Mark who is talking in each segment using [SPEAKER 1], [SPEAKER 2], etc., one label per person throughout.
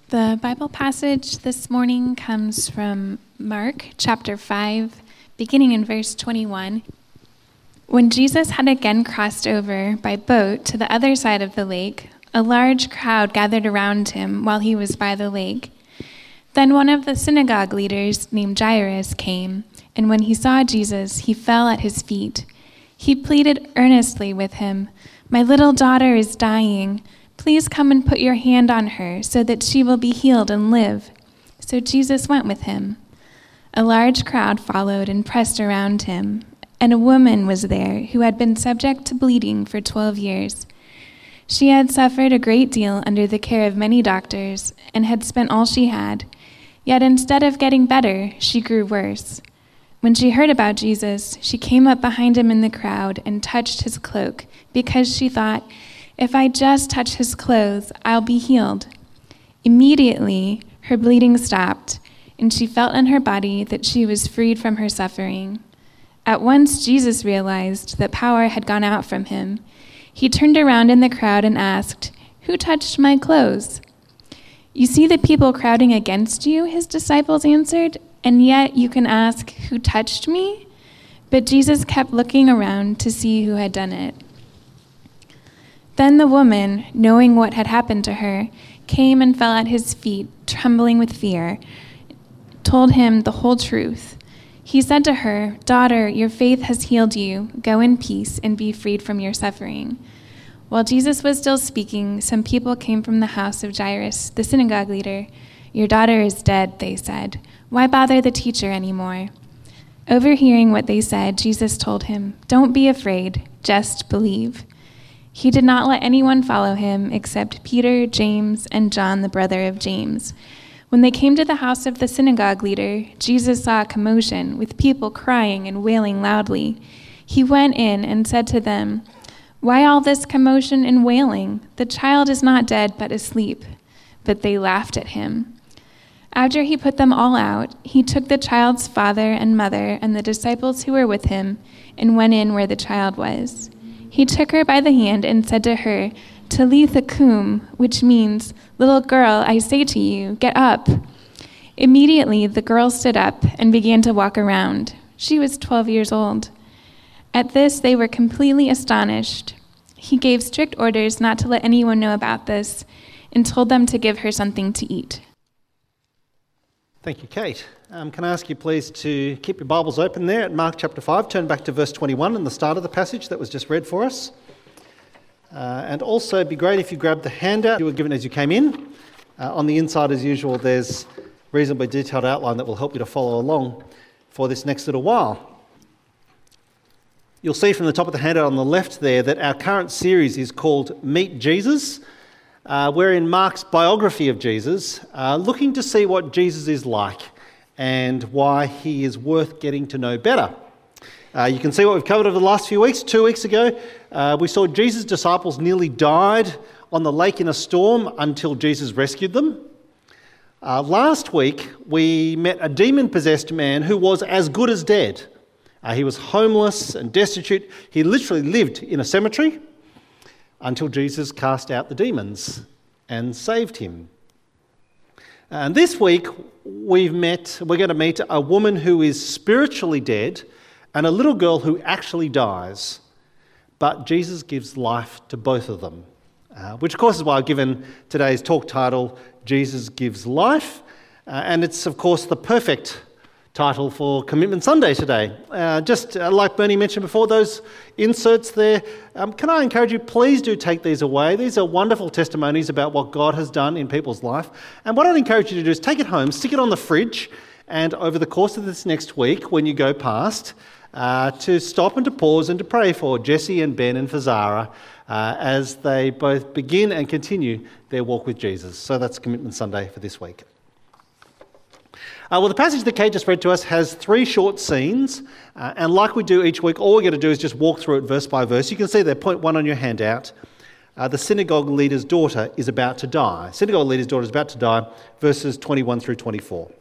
[SPEAKER 1] The Bible passage this morning comes from Mark chapter 5, beginning in verse 21. When Jesus had again crossed over by boat to the other side of the lake, a large crowd gathered around him while he was by the lake. Then one of the synagogue leaders named Jairus came, and when he saw Jesus, he fell at his feet. He pleaded earnestly with him, "My little daughter is dying. Please come and put your hand on her so that she will be healed and live." So Jesus went with him. A large crowd followed and pressed around him, and a woman was there who had been subject to bleeding for 12 years. She had suffered a great deal under the care of many doctors and had spent all she had. Yet instead of getting better, she grew worse. When she heard about Jesus, she came up behind him in the crowd and touched his cloak because she thought, "If I just touch his clothes, I'll be healed." Immediately, her bleeding stopped, and she felt in her body that she was freed from her suffering. At once, Jesus realized that power had gone out from him. He turned around in the crowd and asked, "Who touched my clothes?" "You see the people crowding against you," his disciples answered, "and yet you can ask, 'Who touched me?'" But Jesus kept looking around to see who had done it. Then the woman, knowing what had happened to her, came and fell at his feet, trembling with fear, told him the whole truth. He said to her, "Daughter, your faith has healed you. Go in peace and be freed from your suffering." While Jesus was still speaking, some people came from the house of Jairus, the synagogue leader. "Your daughter is dead," they said. "Why bother the teacher anymore?" Overhearing what they said, Jesus told him, "Don't be afraid, just believe." He did not let anyone follow him except Peter, James, and John, the brother of James. When they came to the house of the synagogue leader, Jesus saw a commotion with people crying and wailing loudly. He went in and said to them, "Why all this commotion and wailing? The child is not dead but asleep." But they laughed at him. After he put them all out, he took the child's father and mother and the disciples who were with him and went in where the child was. He took her by the hand and said to her, "Talitha cum," which means, "Little girl, I say to you, get up." Immediately the girl stood up and began to walk around. She was 12 years old. At this they were completely astonished. He gave strict orders not to let anyone know about this and told them to give her something to eat.
[SPEAKER 2] Thank you, Kate. Can I ask you please to keep your Bibles open there at Mark chapter 5. Turn back to verse 21 and the start of the passage that was just read for us. And also it'd be great if you grabbed the handout you were given as you came in. On the inside, as usual, there's a reasonably detailed outline that will help you to follow along for this next little while. You'll see from the top of the handout on the left there that our current series is called Meet Jesus. We're in Mark's biography of Jesus, looking to see what Jesus is like and why he is worth getting to know better. You can see what we've covered over the last few weeks. 2 weeks ago, we saw Jesus' disciples nearly died on the lake in a storm until Jesus rescued them. Last week, we met a demon-possessed man who was as good as dead. He was homeless and destitute. He literally lived in a cemetery until Jesus cast out the demons and saved him. And this week, we're going to meet a woman who is spiritually dead and a little girl who actually dies. But Jesus gives life to both of them, which of course is why I've given today's talk title, Jesus Gives Life. And it's, of course, the perfect title for Commitment Sunday today. Just like Bernie mentioned before, those inserts there, can I encourage you, please do take these away. These are wonderful testimonies about what God has done in people's life. And what I'd encourage you to do is take it home, stick it on the fridge, and over the course of this next week, when you go past, to stop and to pause and to pray for Jesse and Ben and for Zara as they both begin and continue their walk with Jesus. So that's Commitment Sunday for this week. Well, the passage that Kate just read to us has 3 short scenes, and like we do each week, all we're going to do is just walk through it verse by verse. You can see there, point 1 on your handout. The synagogue leader's daughter is about to die. Synagogue leader's daughter is about to die, verses 21 through 24.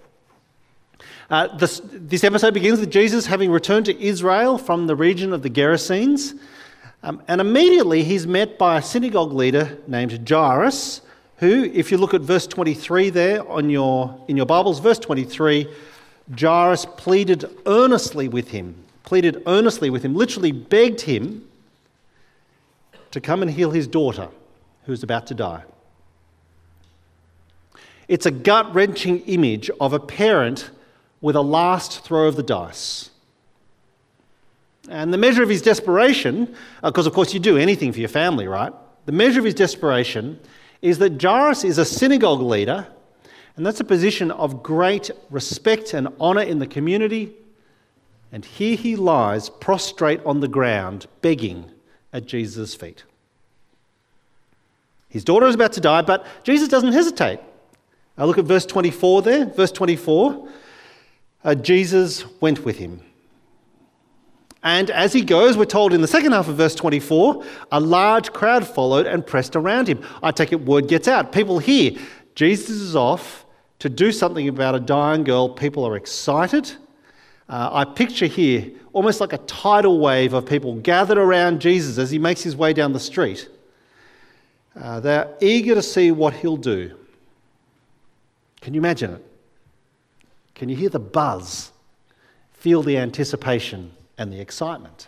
[SPEAKER 2] This episode begins with Jesus having returned to Israel from the region of the Gerasenes, and immediately he's met by a synagogue leader named Jairus, who, if you look at verse 23 there in your Bibles, verse 23, Jairus pleaded earnestly with him, literally begged him to come and heal his daughter who was about to die. It's a gut-wrenching image of a parent with a last throw of the dice. And the measure of his desperation, because of course you do anything for your family, right? The measure of his desperation is that Jairus is a synagogue leader, and that's a position of great respect and honour in the community. And here he lies prostrate on the ground, begging at Jesus' feet. His daughter is about to die, but Jesus doesn't hesitate. Now look at verse 24 there. Verse 24, Jesus went with him. And as he goes, we're told in the second half of verse 24, a large crowd followed and pressed around him. I take it word gets out. People hear Jesus is off to do something about a dying girl. People are excited. I picture here almost like a tidal wave of people gathered around Jesus as he makes his way down the street. They're eager to see what he'll do. Can you imagine it? Can you hear the buzz? Feel the anticipation and the excitement?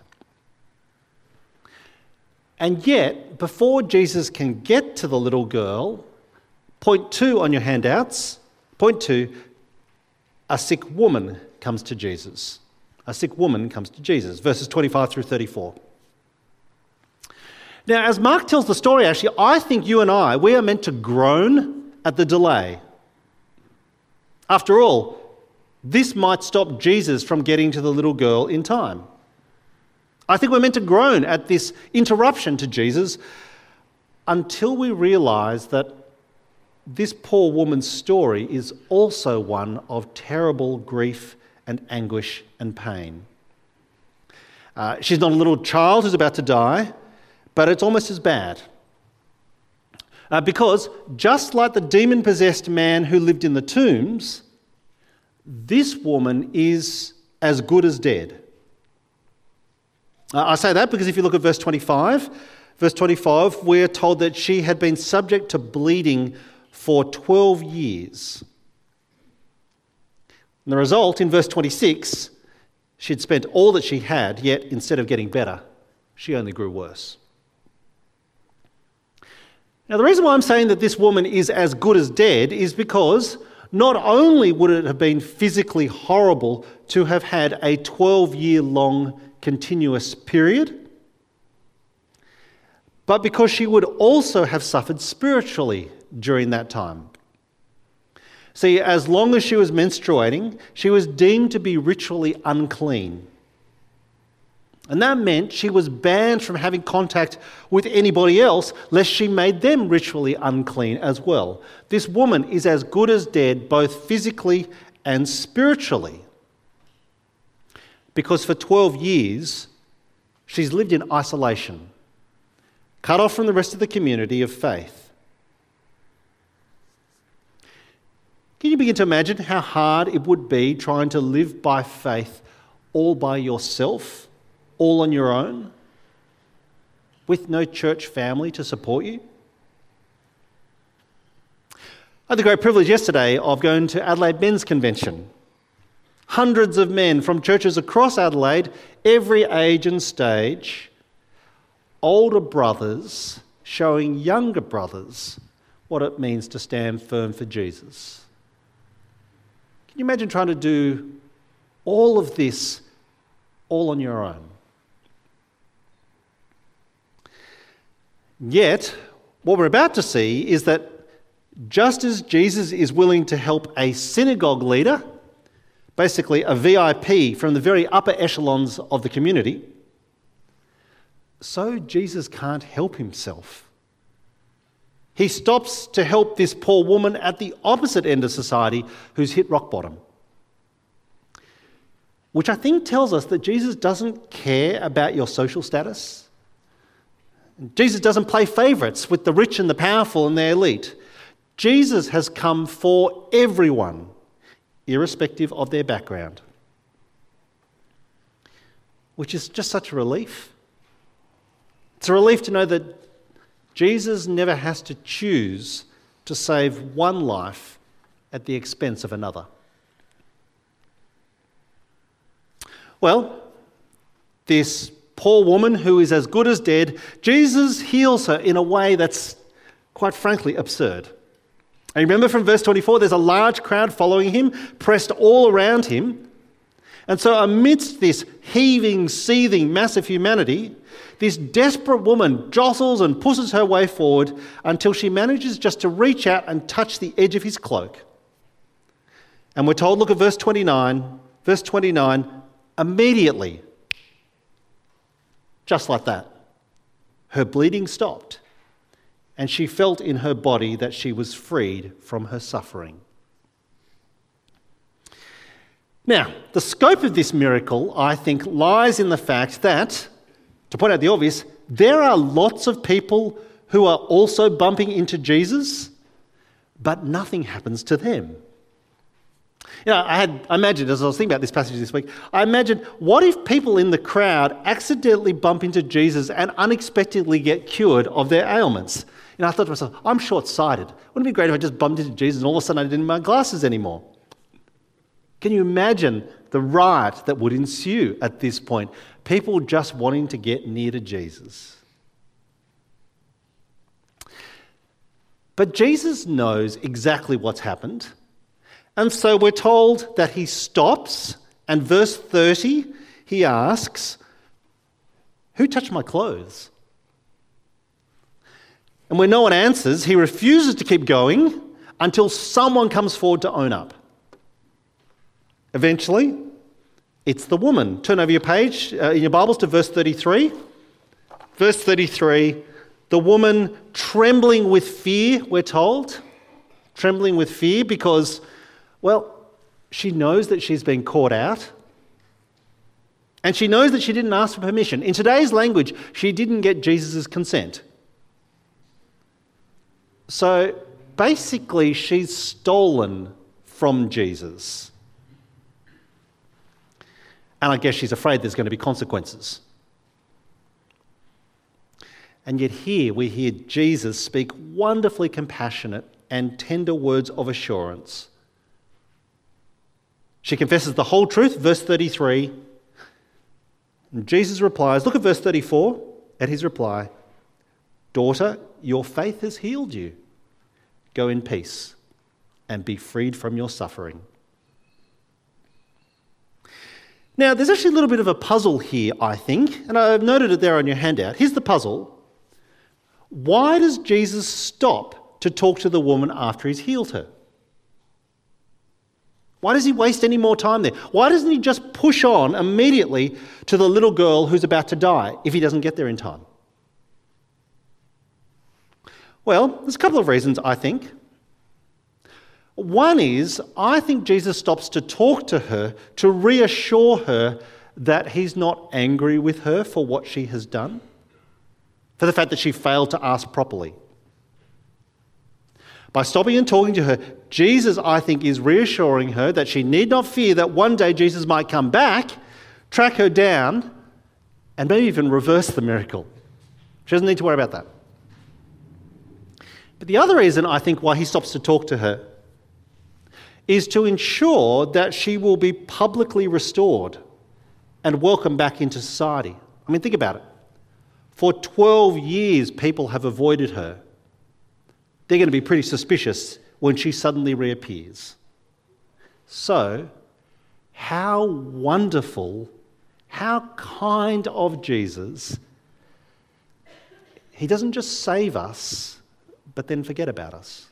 [SPEAKER 2] And yet, before Jesus can get to the little girl, point 2 on your handouts, point 2, a sick woman comes to Jesus. A sick woman comes to Jesus, verses 25 through 34. Now, as Mark tells the story, actually, I think you and I, we are meant to groan at the delay. After all, this might stop Jesus from getting to the little girl in time. I think we're meant to groan at this interruption to Jesus until we realise that this poor woman's story is also one of terrible grief and anguish and pain. She's not a little child who's about to die, but it's almost as bad. Because just like the demon-possessed man who lived in the tombs, this woman is as good as dead. I say that because if you look at verse 25, we're told that she had been subject to bleeding for 12 years. And the result, in verse 26, she'd spent all that she had, yet instead of getting better, she only grew worse. Now, the reason why I'm saying that this woman is as good as dead is because not only would it have been physically horrible to have had a 12-year-long continuous period, but because she would also have suffered spiritually during that time. See, as long as she was menstruating, she was deemed to be ritually unclean. And that meant she was banned from having contact with anybody else, lest she made them ritually unclean as well. This woman is as good as dead, both physically and spiritually. Because for 12 years, she's lived in isolation, cut off from the rest of the community of faith. Can you begin to imagine how hard it would be trying to live by faith all by yourself? All on your own, with no church family to support you? I had the great privilege yesterday of going to Adelaide Men's Convention. Hundreds of men from churches across Adelaide, every age and stage, older brothers showing younger brothers what it means to stand firm for Jesus. Can you imagine trying to do all of this all on your own? Yet, what we're about to see is that just as Jesus is willing to help a synagogue leader, basically a VIP from the very upper echelons of the community, so Jesus can't help himself. He stops to help this poor woman at the opposite end of society who's hit rock bottom. Which I think tells us that Jesus doesn't care about your social status. Jesus doesn't play favourites with the rich and the powerful and the elite. Jesus has come for everyone, irrespective of their background. Which is just such a relief. It's a relief to know that Jesus never has to choose to to save one life at the expense of another? Well, this poor woman who is as good as dead, Jesus heals her in a way that's quite frankly absurd. And remember from verse 24, there's a large crowd following him, pressed all around him. And so amidst this heaving, seething mass of humanity, this desperate woman jostles and pushes her way forward until she manages just to reach out and touch the edge of his cloak. And we're told, look at verse 29. Verse 29, immediately, just like that, her bleeding stopped, and she felt in her body that she was freed from her suffering. Now, the scope of this miracle, I think, lies in the fact that, to point out the obvious, there are lots of people who are also bumping into Jesus, but nothing happens to them. You know, I imagined, as I was thinking about this passage this week, I imagined, what if people in the crowd accidentally bump into Jesus and unexpectedly get cured of their ailments? You know, I thought to myself, I'm short-sighted. Wouldn't it be great if I just bumped into Jesus and all of a sudden I didn't need my glasses anymore? Can you imagine the riot that would ensue at this point? People just wanting to get near to Jesus. But Jesus knows exactly what's happened. And so we're told that he stops, and verse 30, he asks, "Who touched my clothes?" And when no one answers, he refuses to keep going until someone comes forward to own up. Eventually, it's the woman. Turn over your page in your Bibles to verse 33. Verse 33, the woman trembling with fear, we're told. Trembling with fear because, well, she knows that she's been caught out. And she knows that she didn't ask for permission. In today's language, she didn't get Jesus' consent. So basically, she's stolen from Jesus. And I guess she's afraid there's going to be consequences. And yet here we hear Jesus speak wonderfully compassionate and tender words of assurance. She confesses the whole truth, verse 33. And Jesus replies, look at verse 34, at his reply, "Daughter, your faith has healed you. Go in peace and be freed from your suffering." Now, there's actually a little bit of a puzzle here, I think, and I've noted it there on your handout. Here's the puzzle. Why does Jesus stop to talk to the woman after he's healed her? Why does he waste any more time there? Why doesn't he just push on immediately to the little girl who's about to die if he doesn't get there in time? Well, there's a couple of reasons, I think. One is, I think Jesus stops to talk to her, to reassure her that he's not angry with her for what she has done, for the fact that she failed to ask properly. By stopping and talking to her, Jesus, I think, is reassuring her that she need not fear that one day Jesus might come back, track her down, and maybe even reverse the miracle. She doesn't need to worry about that. But the other reason, I think, why he stops to talk to her is to ensure that she will be publicly restored and welcomed back into society. I mean, think about it. For 12 years, people have avoided her. They're going to be pretty suspicious when she suddenly reappears. So, how wonderful, how kind of Jesus. He doesn't just save us, but then forget about us.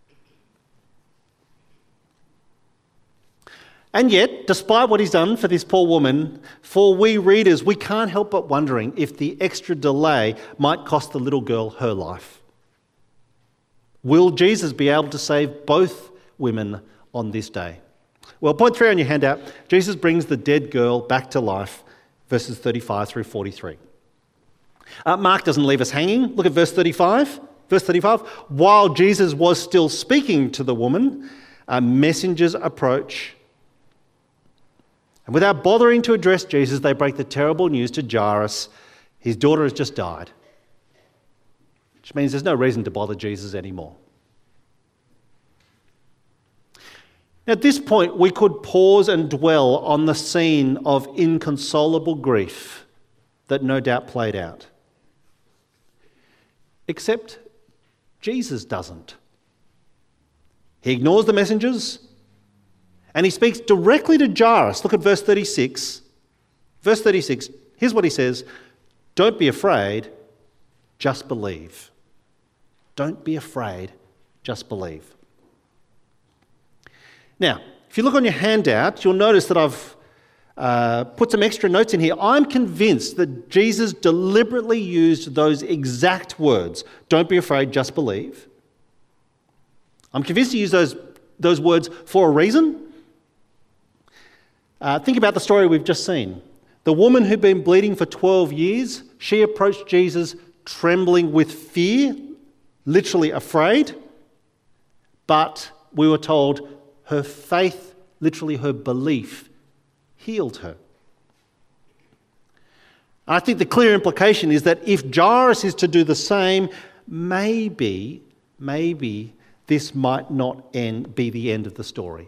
[SPEAKER 2] And yet, despite what he's done for this poor woman, for we readers, we can't help but wondering if the extra delay might cost the little girl her life. Will Jesus be able to save both women on this day? Well, point 3 on your handout, Jesus brings the dead girl back to life, verses 35 through 43. Mark doesn't leave us hanging. Look at verse 35. Verse 35, while Jesus was still speaking to the woman, messengers approach. And without bothering to address Jesus, they break the terrible news to Jairus. His daughter has just died. Which means there's no reason to bother Jesus anymore. At this point, we could pause and dwell on the scene of inconsolable grief that no doubt played out. Except Jesus doesn't. He ignores the messengers and he speaks directly to Jairus. Look at verse 36. Verse 36, here's what he says: "Don't be afraid, just believe." Don't be afraid, just believe. Now, if you look on your handout, you'll notice that I've put some extra notes in here. I'm convinced that Jesus deliberately used those exact words, "Don't be afraid, just believe." I'm convinced he used those words for a reason. Think about the story we've just seen. The woman who'd been bleeding for 12 years, she approached Jesus trembling with fear, literally afraid, but we were told her faith, literally her belief, healed her. I think the clear implication is that if Jairus is to do the same, maybe this might not be the end of the story.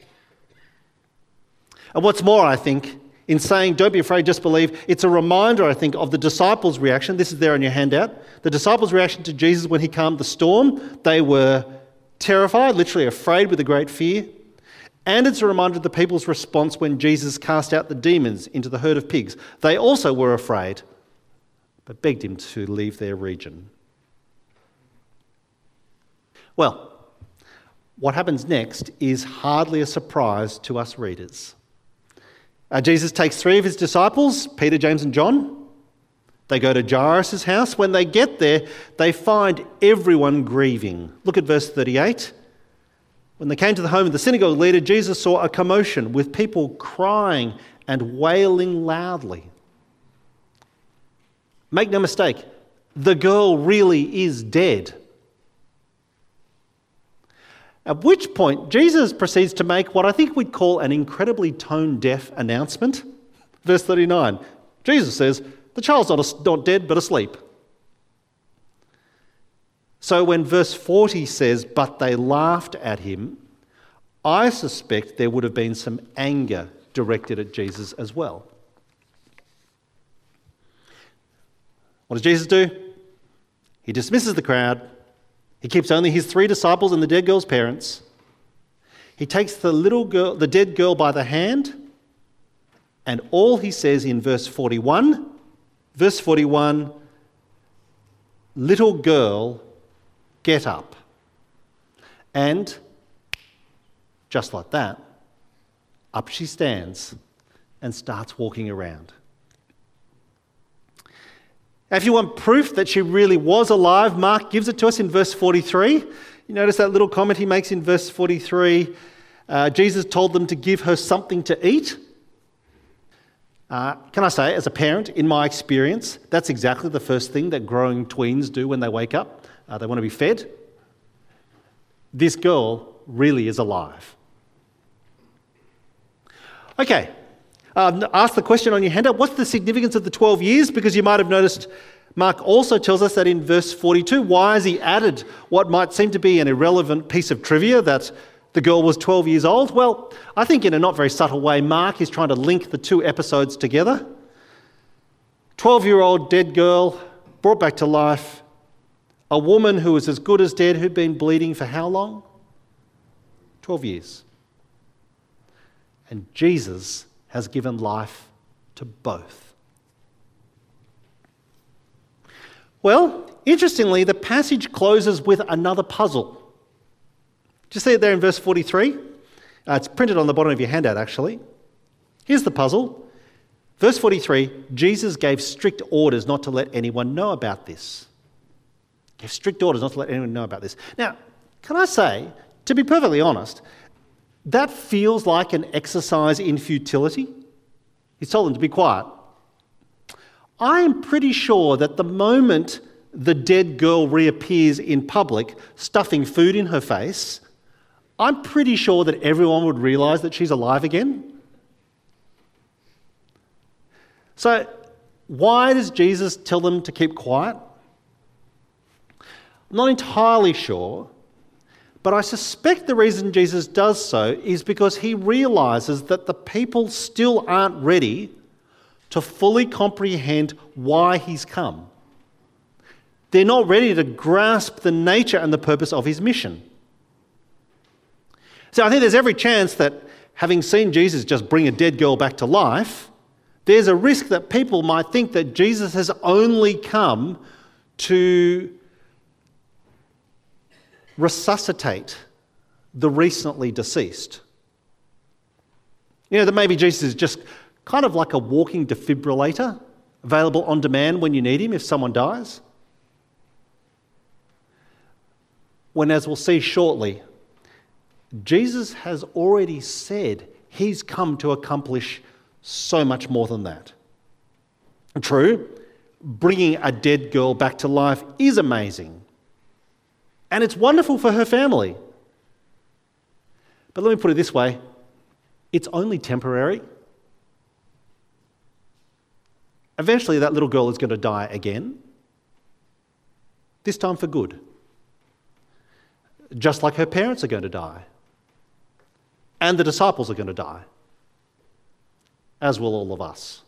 [SPEAKER 2] And what's more, I think, in saying "don't be afraid, just believe," it's a reminder, I think, of the disciples' reaction. This is there on your handout. The disciples' reaction to Jesus when he calmed the storm. They were terrified, literally afraid with a great fear. And it's a reminder of the people's response when Jesus cast out the demons into the herd of pigs. They also were afraid, but begged him to leave their region. Well, what happens next is hardly a surprise to us readers. Jesus takes 3 of his disciples, Peter, James and John. They go to Jairus' house. When they get there, they find everyone grieving. Look at verse 38. When they came to the home of the synagogue leader, Jesus saw a commotion with people crying and wailing loudly. Make no mistake, the girl really is dead. At which point, Jesus proceeds to make what I think we'd call an incredibly tone-deaf announcement. Verse 39, Jesus says, "The child's not dead, but asleep." So when verse 40 says, "But they laughed at him," I suspect there would have been some anger directed at Jesus as well. What does Jesus do? He dismisses the crowd. He keeps only his 3 disciples and the dead girl's parents. He takes the dead girl by the hand, and all he says in verse 41, "Little girl, get up." And just like that, up she stands and starts walking around. If you want proof that she really was alive, Mark gives it to us in verse 43. You notice that little comment he makes in verse 43. Jesus told them to give her something to eat. Can I say, as a parent, in my experience, that's exactly the first thing that growing tweens do when they wake up. They want to be fed. This girl really is alive. Okay. Ask the question on your handout, what's the significance of the 12 years? Because you might have noticed Mark also tells us that in verse 42. Why has he added what might seem to be an irrelevant piece of trivia, that the girl was 12 years old? Well, I think in a not very subtle way, Mark is trying to link the 2 episodes together. 12-year-old dead girl brought back to life. A woman who was as good as dead, who'd been bleeding for how long? 12 years. And Jesus has given life to both. Well, interestingly, the passage closes with another puzzle. Do you see it there in verse 43? It's printed on the bottom of your handout, actually. Here's the puzzle. Verse 43, Jesus gave strict orders not to let anyone know about this. Gave strict orders not to let anyone know about this. Now, can I say, to be perfectly honest, that feels like an exercise in futility. He's told them to be quiet. I am pretty sure that the moment the dead girl reappears in public, stuffing food in her face, I'm pretty sure that everyone would realise that she's alive again. So, why does Jesus tell them to keep quiet? I'm not entirely sure, But I suspect the reason Jesus does so is because he realizes that the people still aren't ready to fully comprehend why he's come. They're not ready to grasp the nature and the purpose of his mission. So I think there's every chance that having seen Jesus just bring a dead girl back to life, there's a risk that people might think that Jesus has only come to resuscitate the recently deceased. You know, that maybe Jesus is just kind of like a walking defibrillator, available on demand when you need him if someone dies. When, as we'll see shortly, Jesus has already said he's come to accomplish so much more than that. True, bringing a dead girl back to life is amazing. And it's wonderful for her family. But let me put it this way, it's only temporary. Eventually that little girl is going to die again, this time for good. Just like her parents are going to die. And the disciples are going to die, as will all of us.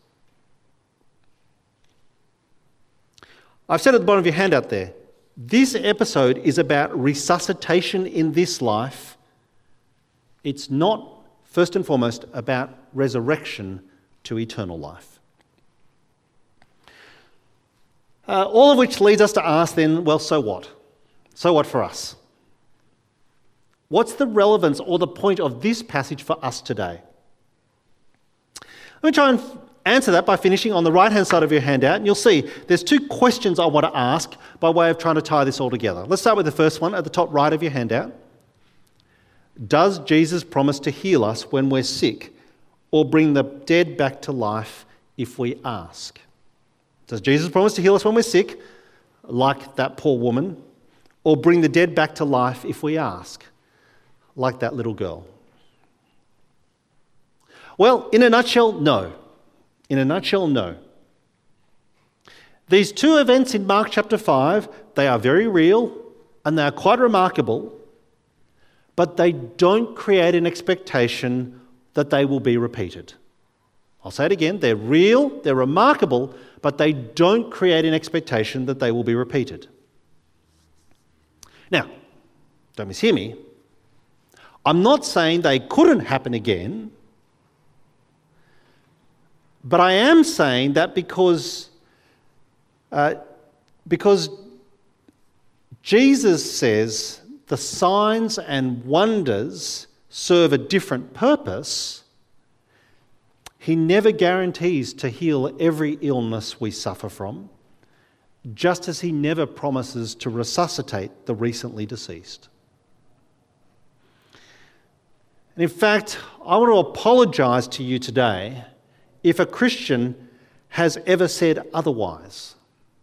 [SPEAKER 2] I've said at the bottom of your handout there, this episode is about resuscitation in this life. It's not, first and foremost, about resurrection to eternal life. All of which leads us to ask then, well, so what? So what for us? What's the relevance or the point of this passage for us today? Let me try and answer that by finishing on the right-hand side of your handout. And you'll see there's two questions I want to ask by way of trying to tie this all together. Let's start with the first one at the top right of your handout. Does Jesus promise to heal us when we're sick or bring the dead back to life if we ask? Does Jesus promise to heal us when we're sick, like that poor woman, or bring the dead back to life if we ask, like that little girl? Well, in a nutshell, no. In a nutshell, no. These two events in Mark chapter 5, they are very real and they are quite remarkable, but they don't create an expectation that they will be repeated. I'll say it again, they're real, they're remarkable, but they don't create an expectation that they will be repeated. Now, don't mishear me. I'm not saying they couldn't happen again, but I am saying that because Jesus says the signs and wonders serve a different purpose, he never guarantees to heal every illness we suffer from, just as he never promises to resuscitate the recently deceased. And in fact, I want to apologise to you today if a Christian has ever said otherwise.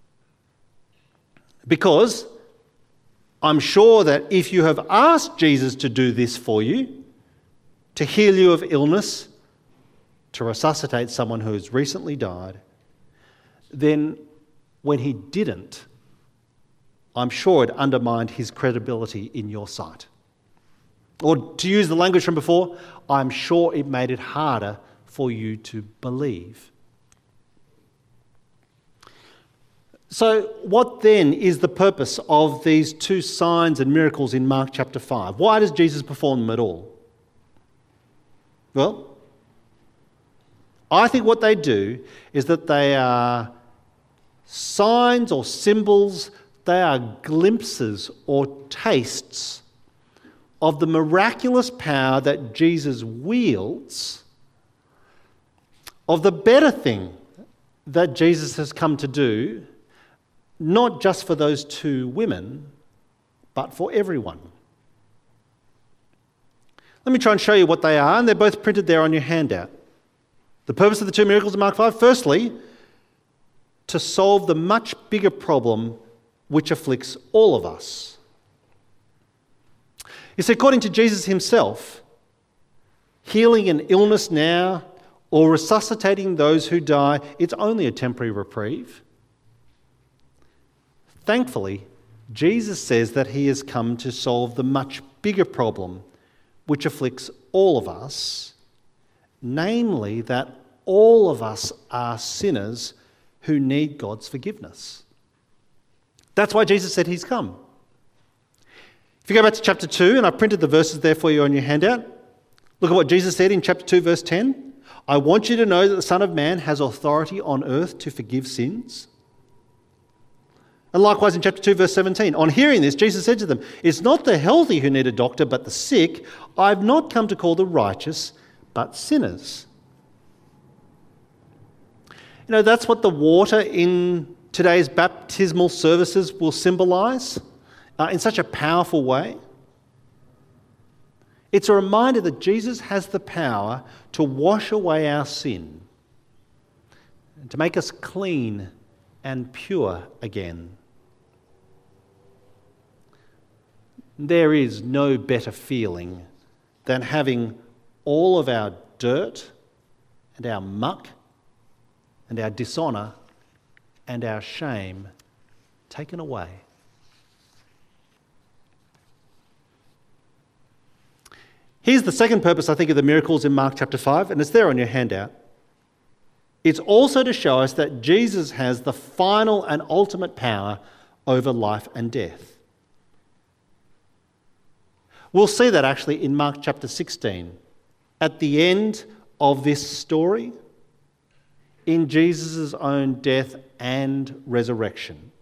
[SPEAKER 2] Because I'm sure that if you have asked Jesus to do this for you, to heal you of illness, to resuscitate someone who has recently died, then when he didn't, I'm sure it undermined his credibility in your sight. Or to use the language from before, I'm sure it made it harder for you to believe. So what then is the purpose of these two signs and miracles in Mark chapter 5? Why does Jesus perform them at all? Well, I think what they do is that they are signs or symbols, they are glimpses or tastes of the miraculous power that Jesus wields, of the better thing that Jesus has come to do, not just for those two women, but for everyone. Let me try and show you what they are, and they're both printed there on your handout. The purpose of the two miracles in Mark 5, firstly, to solve the much bigger problem which afflicts all of us. You see, according to Jesus himself, healing an illness now or resuscitating those who die, it's only a temporary reprieve. Thankfully, Jesus says that he has come to solve the much bigger problem which afflicts all of us, namely that all of us are sinners who need God's forgiveness. That's why Jesus said he's come. If you go back to chapter 2, and I printed the verses there for you on your handout, look at what Jesus said in chapter 2, verse 10. I want you to know that the Son of Man has authority on earth to forgive sins. And likewise in chapter 2, verse 17, on hearing this, Jesus said to them, it's not the healthy who need a doctor, but the sick. I've not come to call the righteous, but sinners. You know, that's what the water in today's baptismal services will symbolise in such a powerful way. It's a reminder that Jesus has the power to wash away our sin, to make us clean and pure again. There is no better feeling than having all of our dirt and our muck and our dishonour and our shame taken away. Here's the second purpose, I think, of the miracles in Mark chapter 5, and it's there on your handout. It's also to show us that Jesus has the final and ultimate power over life and death. We'll see that actually in Mark chapter 16. At the end of this story, in Jesus' own death and resurrection.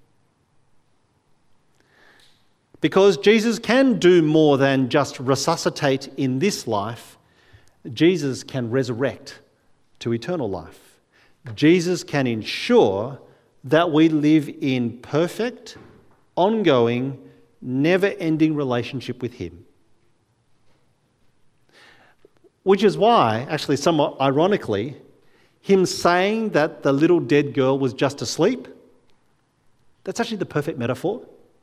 [SPEAKER 2] Because Jesus can do more than just resuscitate in this life, Jesus can resurrect to eternal life. Jesus can ensure that we live in perfect, ongoing, never-ending relationship with him. Which is why, actually somewhat ironically, him saying that the little dead girl was just asleep, that's actually the perfect metaphor.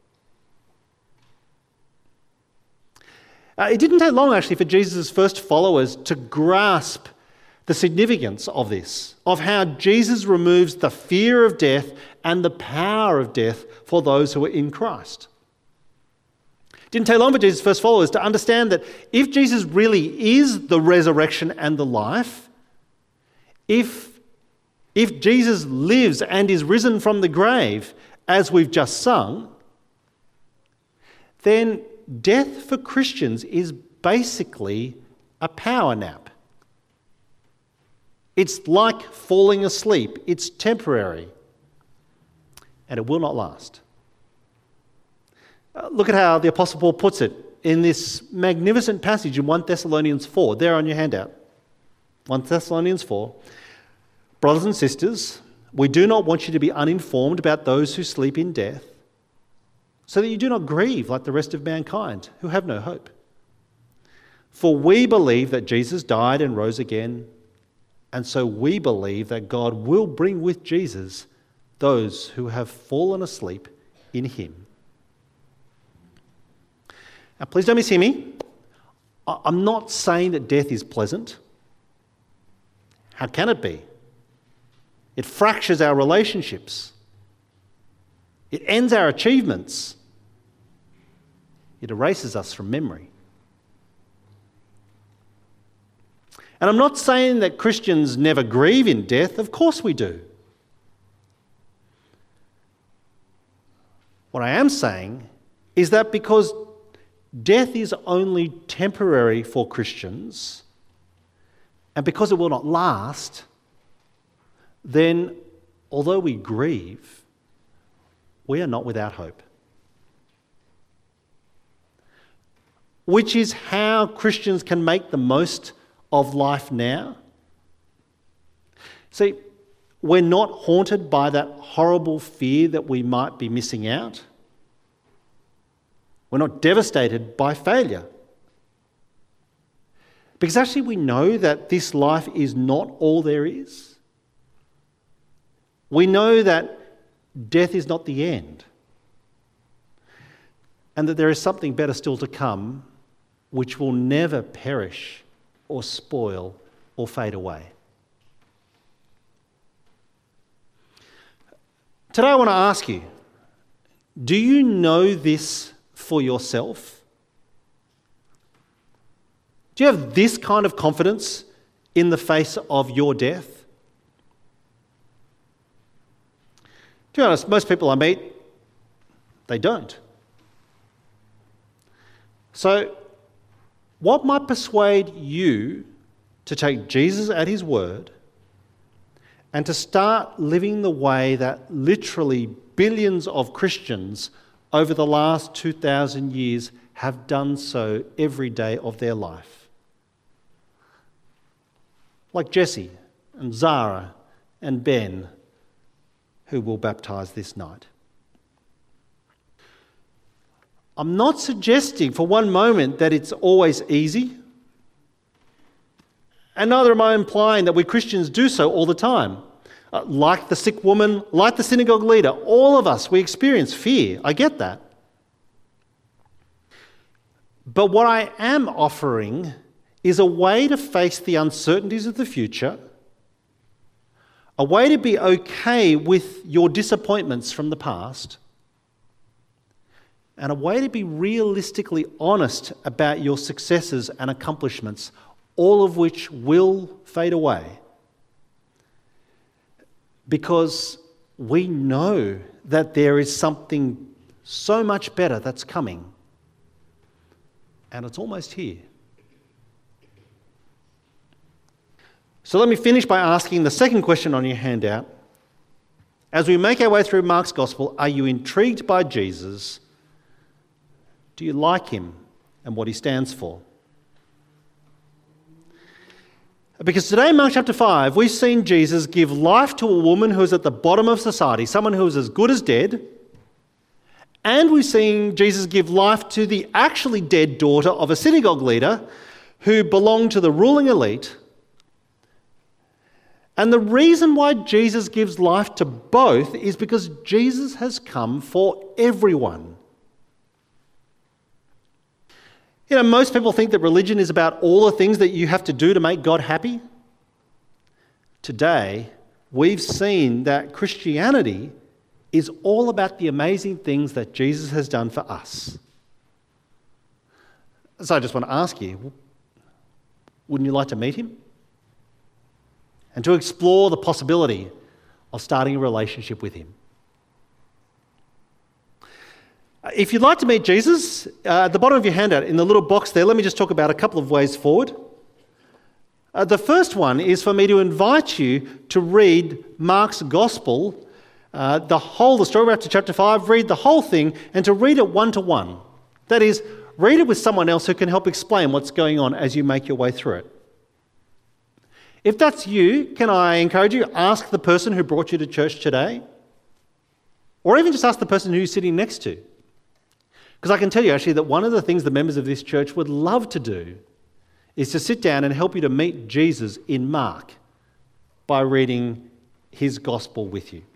[SPEAKER 2] It didn't take long, actually, for Jesus' first followers to grasp the significance of this, of how Jesus removes the fear of death and the power of death for those who are in Christ. It didn't take long for Jesus' first followers to understand that if Jesus really is the resurrection and the life, if Jesus lives and is risen from the grave, as we've just sung, then death for Christians is basically a power nap. It's like falling asleep. It's temporary, and it will not last. Look at how the Apostle Paul puts it in this magnificent passage in 1 Thessalonians 4, there on your handout. 1 Thessalonians 4. Brothers and sisters, we do not want you to be uninformed about those who sleep in death, so that you do not grieve like the rest of mankind who have no hope. For we believe that Jesus died and rose again, and so we believe that God will bring with Jesus those who have fallen asleep in him. Now, please don't mishear me. I'm not saying that death is pleasant. How can it be? It fractures our relationships. It ends our achievements. It erases us from memory. And I'm not saying that Christians never grieve in death. Of course we do. What I am saying is that because death is only temporary for Christians, and because it will not last, then although we grieve, we are not without hope. Which is how Christians can make the most of life now. See, we're not haunted by that horrible fear that we might be missing out. We're not devastated by failure. Because actually we know that this life is not all there is. We know that death is not the end, and that there is something better still to come, which will never perish or spoil or fade away. Today I want to ask you, Do you know this for yourself? Do you have this kind of confidence in the face of your death? To be honest, most people I meet, they don't. So, what might persuade you to take Jesus at his word and to start living the way that literally billions of Christians over the last 2,000 years have done so every day of their life? Like Jesse and Zara and Ben, who will baptise this night. I'm not suggesting for one moment that it's always easy, and neither am I implying that we Christians do so all the time. Like the sick woman, like the synagogue leader, all of us, we experience fear. I get that. But what I am offering is a way to face the uncertainties of the future, a way to be okay with your disappointments from the past, and a way to be realistically honest about your successes and accomplishments, all of which will fade away. Because we know that there is something so much better that's coming, and it's almost here. So let me finish by asking the second question on your handout. As we make our way through Mark's Gospel, are you intrigued by Jesus? Do you like him and what he stands for? Because today in Mark chapter 5, we've seen Jesus give life to a woman who is at the bottom of society, someone who is as good as dead, and we've seen Jesus give life to the actually dead daughter of a synagogue leader who belonged to the ruling elite. And the reason why Jesus gives life to both is because Jesus has come for everyone. You know, most people think that religion is about all the things that you have to do to make God happy. Today, we've seen that Christianity is all about the amazing things that Jesus has done for us. So I just want to ask you, wouldn't you like to meet him? And to explore the possibility of starting a relationship with him. If you'd like to meet Jesus, at the bottom of your handout, in the little box there, let me just talk about a couple of ways forward. The first one is for me to invite you to read Mark's Gospel, the story up to chapter 5, read the whole thing, and to read it one-to-one. That is, read it with someone else who can help explain what's going on as you make your way through it. If that's you, can I encourage you, ask the person who brought you to church today, or even just ask the person who you're sitting next to. Because I can tell you actually that one of the things the members of this church would love to do is to sit down and help you to meet Jesus in Mark by reading his gospel with you.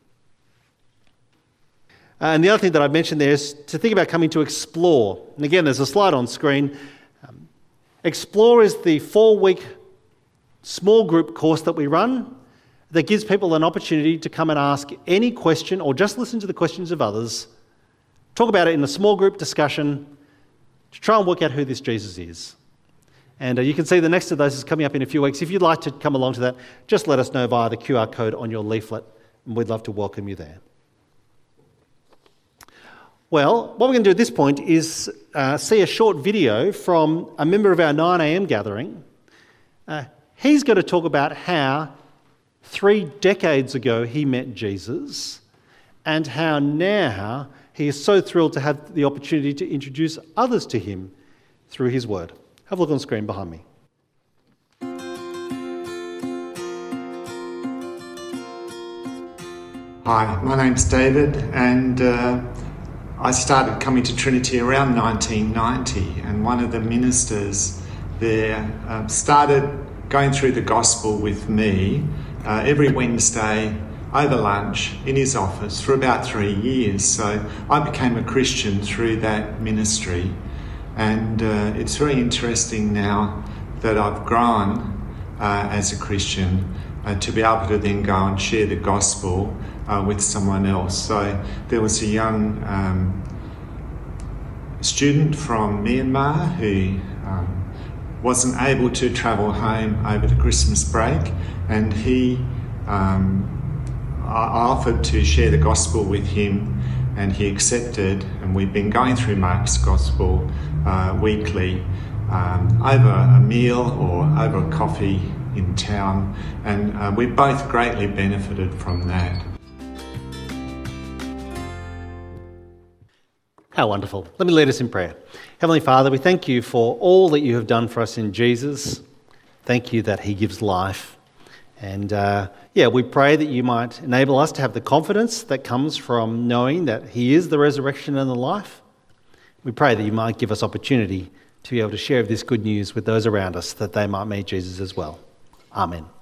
[SPEAKER 2] And the other thing that I've mentioned there is to think about coming to Explore. And again, there's a slide on screen. Explore is the 4-week small group course that we run that gives people an opportunity to come and ask any question or just listen to the questions of others, talk about it in a small group discussion to try and work out who this Jesus is. And you can see the next of those is coming up in a few weeks. If you'd like to come along to that, just let us know via the QR code on your leaflet, and we'd love to welcome you there. Well, what we're going to do at this point is see a short video from a member of our 9 a.m. gathering. He's going to talk about how 3 decades ago he met Jesus and how now he is so thrilled to have the opportunity to introduce others to him through his word. Have a look on the screen behind me.
[SPEAKER 3] Hi, my name's David, and I started coming to Trinity around 1990, and one of the ministers there started going through the gospel with me every Wednesday over lunch in his office for about 3 years. So I became a Christian through that ministry, and it's very interesting now that I've grown as a Christian to be able to then go and share the gospel with someone else. So there was a young student from Myanmar who wasn't able to travel home over the Christmas break, and I offered to share the gospel with him, and he accepted, and we've been going through Mark's gospel weekly over a meal or over a coffee in town, and we both greatly benefited from that.
[SPEAKER 2] How wonderful. Let me lead us in prayer. Heavenly Father, we thank you for all that you have done for us in Jesus. Thank you that he gives life. And we pray that you might enable us to have the confidence that comes from knowing that he is the resurrection and the life. We pray that you might give us opportunity to be able to share this good news with those around us, that they might meet Jesus as well. Amen.